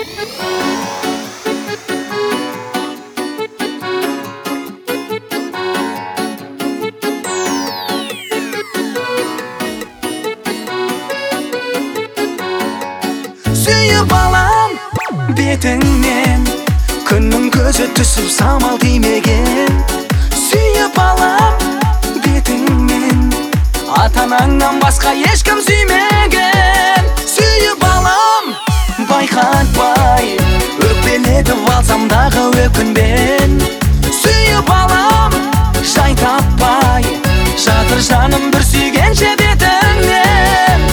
Sүйіп алам бетіңнен, күннің көзі түсіп самал тимеген. Сүйіп алам бетіңнен, ата-анаңнан басқа ешкім сүймеген. Сүйіп алам байқатпай, өкпелетіп алсам дағы өкінбен. Сүйіп алам жай таппай, жатыр жаным бір сүйгенше бетіңнен.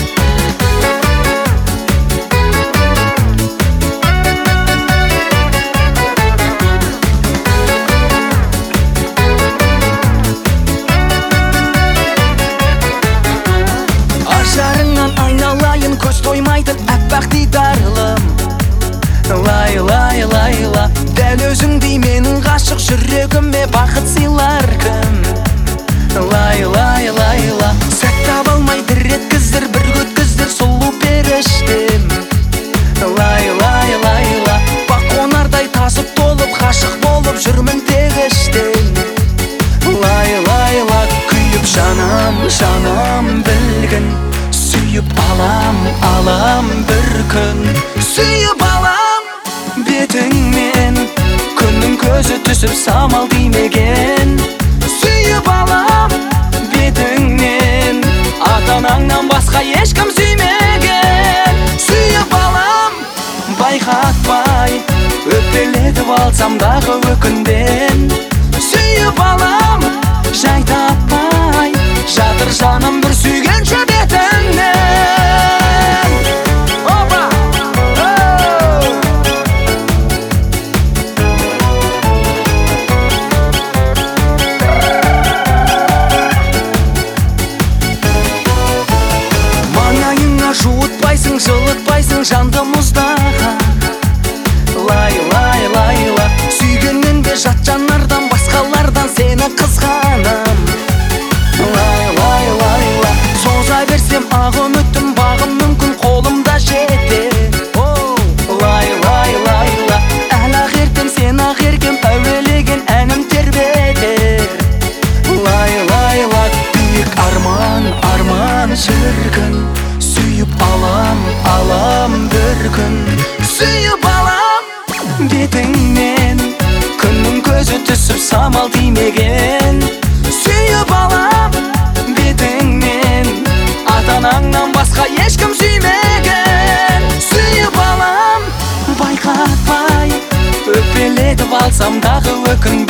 Ажарыңнан айналайын, көз тоймайтын әппақ дидарлым. Лайла, дәл өзіңдей менің ғашық жүрегіме бақыт сыйлар кім? Лайла, сәт таба алмай бір еткіздір, бір өткіздір сұлу періштем. Лайла, бақ қонардай тасып толып, ғашық болып жүрмін тегіштен. Лайла, күйіп жанам білгін, сүйіп алам бір күн. Сүйіп алам бетіңнен, күннің көзі түсіп самал тимеген. Сүйіп алам бетіңнен, ата-анаңнан басқа ешкім сүймеген. Сүйіп алам байқатпай, өкпелетіп алсам дағы өкінбен. Сүйіп алам жай таппай, жатыр жаным бір сүйгенше бетіңнен. Маңайыңа жуытпайсың, жылытпайсың жанды мұздаған. Лайла, сүйгеннен де жат жанардан, басқалардан сені қызғанам. Лайла, соза берсем ақ үмітім, бағым мүмкін қолымда жетер. Лайла, әлі-ақ ертем сен ақ еркем, әуелеген әнім тербетер. Лайла, биік арман шіркін, сүйіп алам бір күн. Сүйіп алам бетіңнен, күннің көзі түсіп самал тимеген. Сүйіп алам бетіңнен, ата-анаңнан басқа ешкім сүймеген. Сүйіп алам байқатпай, өкпелетіп алсам дағы өкінбен.